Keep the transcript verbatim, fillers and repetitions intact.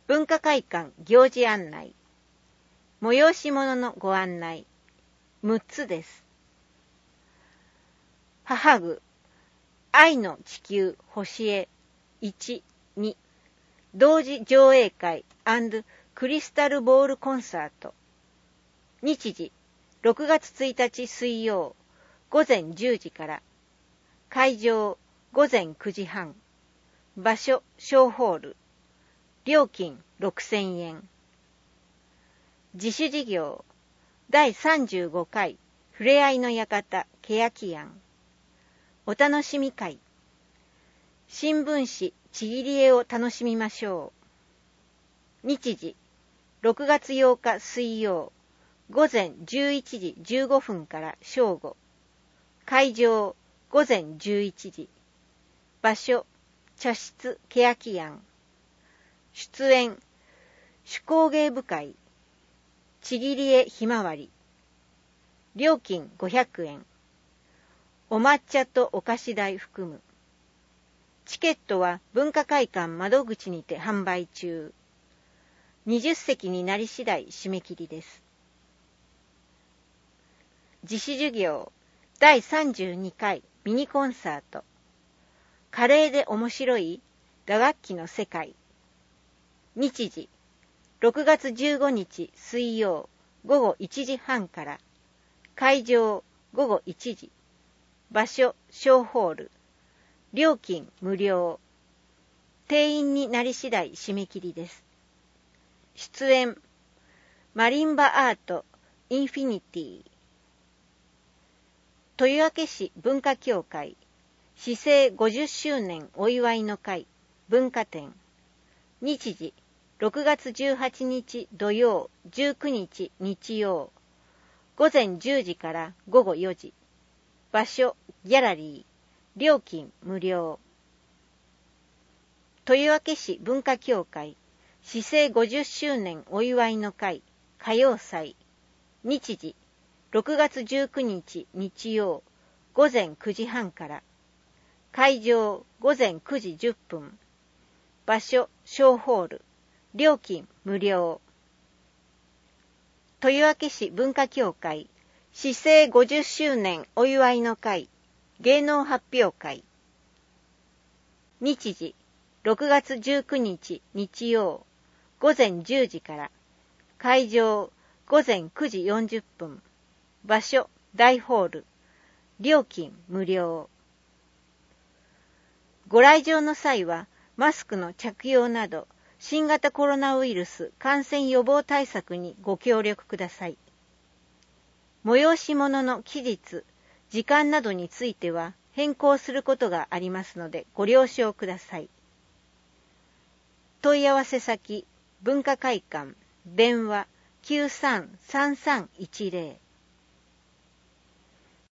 文化会館行事案内、催し物のご案内、むっつです。母具、愛の地球星へいち、に、同時上映会&クリスタルボールコンサート。日時、ろくがつついたち水曜、ごぜんじゅうじから。会場、ごぜんくじはん。場所、小ホール。料金、ろくせんえん。自主事業、だいさんじゅうごかい、ふれあいの館、けやき庵。お楽しみ会。新聞紙、ちぎり絵を楽しみましょう。日時、ろくがつようか水曜、ごぜんじゅういちじじゅうごふんから正午。会場、ごぜんじゅういちじ。場所、茶室、けやき庵。出演、手工芸部会、ちぎり絵ひまわり。料金ごひゃくえん。お抹茶とお菓子代含む。チケットは文化会館窓口にて販売中。にじゅっせきになり次第締め切りです。自主授業だいさんじゅうにかいミニコンサート。華麗で面白い打楽器の世界。日時、ろくがつじゅうごにち水曜ごごいちじはんから。会場ごごいちじ。場所小ホール。料金無料。定員になり次第締め切りです。出演、マリンバアートインフィニティ。豊明市文化協会市政ごじゅっしゅうねんお祝いの会文化展。日時、ろくがつじゅうはちにち土曜、じゅうくにち日曜。ごぜんじゅうじからごごよじ。場所、ギャラリー。料金無料。豊明市文化協会市政ごじゅっしゅうねんお祝いの会歌謡祭。日時、ろくがつじゅうくにち日曜ごぜんくじはんから。会場ごぜんくじじゅっぷん。場所小ホール。料金無料。豊明市文化協会市政ごじゅっしゅうねんお祝いの会芸能発表会。日時、ろくがつじゅうくにち日曜ごぜんじゅうじから。会場ごぜんくじよんじゅっぷん。場所大ホール。料金無料。ご来場の際はマスクの着用など新型コロナウイルス感染予防対策にご協力ください。催し物の期日、時間などについては変更することがありますのでご了承ください。問い合わせ先、文化会館、電話 きゅうさんさんさんいちぜろ